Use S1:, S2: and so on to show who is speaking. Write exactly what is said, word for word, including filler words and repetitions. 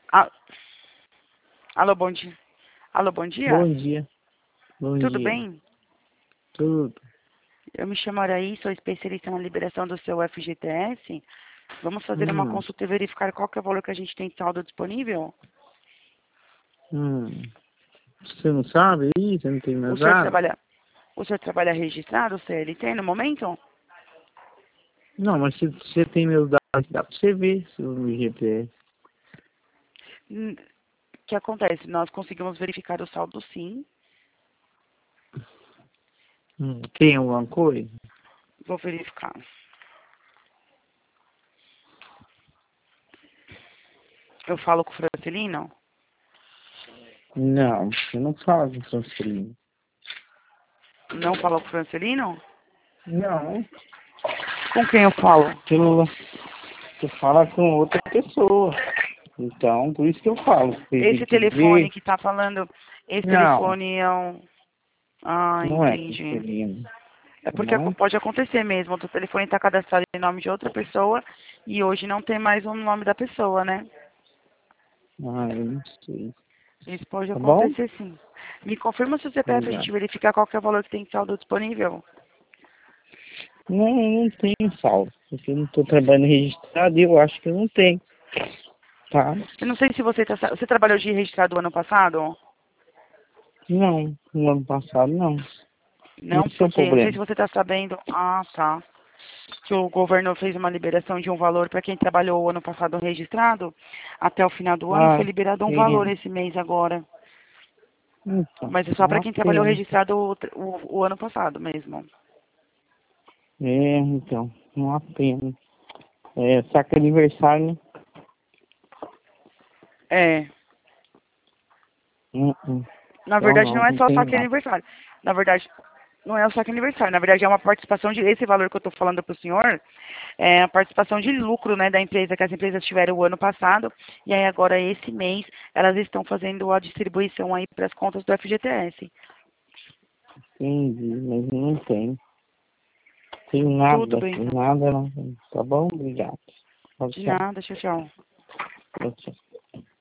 S1: Ah, alô, bom dia. Alô, bom dia.
S2: Bom dia. Bom
S1: Tudo
S2: dia.
S1: bem?
S2: Tudo.
S1: Eu me chamo Araí, sou especialista na liberação do seu F G T S. Vamos fazer uma
S2: Hum,
S1: consulta e verificar qual que é o valor que a gente tem de saldo disponível?
S2: hum. Você não sabe aí? Você não tem
S1: O
S2: meus
S1: senhor
S2: dados?
S1: trabalha, o senhor trabalha registrado, C L T, no momento?
S2: Não, mas se você tem meus dados, dá pra você ver se o G P S.
S1: Hum, O que acontece? Nós conseguimos verificar o saldo sim.
S2: Hum, tem alguma coisa?
S1: Vou verificar. Eu falo com o Francelino?
S2: Não, você não fala com transferência.
S1: Não falou com o Francelino?
S2: Não,
S1: Com quem eu falo?
S2: pelo, você fala com outra pessoa. Então, por isso que eu falo. Você tem
S1: Esse
S2: que
S1: telefone
S2: ver.
S1: que tá falando, esse
S2: Não,
S1: telefone é um... Ah,
S2: não é
S1: entendi.
S2: transferência.
S1: É
S2: Tá
S1: porque ac-
S2: bom?
S1: pode acontecer mesmo, o telefone está cadastrado em nome de outra pessoa e hoje não tem mais o nome da pessoa, né?
S2: Ah, eu não sei.
S1: Isso pode
S2: Tá bom?
S1: acontecer sim. Me confirma se o C P F a
S2: Obrigado.
S1: gente verificar qual que é o valor que tem de saldo disponível.
S2: Não, eu não tenho saldo, porque eu não estou trabalhando registrado e eu acho que eu não tenho, tá?
S1: Eu não sei se você tá, sa- você trabalhou de registrado ano passado?
S2: Não, no ano passado não.
S1: Não,
S2: Esse é o
S1: porque não sei se
S2: problema.
S1: você está sabendo. Ah, tá. Que o governo fez uma liberação de um valor para quem trabalhou o ano passado registrado. Até o final do ano
S2: Ah,
S1: foi liberado um
S2: é.
S1: valor esse mês agora.
S2: Então,
S1: Mas é
S2: é
S1: só para
S2: uma
S1: quem trabalhou
S2: pena.
S1: registrado o, o, o ano passado mesmo.
S2: É, então, é uma pena. É, saca aniversário, né?
S1: É.
S2: Hum, hum.
S1: Na
S2: Então
S1: verdade,
S2: não,
S1: não é
S2: não
S1: só
S2: tem
S1: saque
S2: nada.
S1: aniversário. Na verdade, não é o saque aniversário. Na verdade, é uma participação de... Esse valor que eu estou falando para o senhor é a participação de lucro, né, da empresa, que as empresas tiveram o ano passado. E aí, agora, esse mês, elas estão fazendo a distribuição aí para as contas do F G T S.
S2: Entendi, mas não tem. Tem
S1: Tudo
S2: nada
S1: bem,
S2: aqui,
S1: então.
S2: nada não. Tá bom? Obrigado. Tchau,
S1: De
S2: tchau.
S1: nada, tchau, tchau.
S2: Tchau, tchau.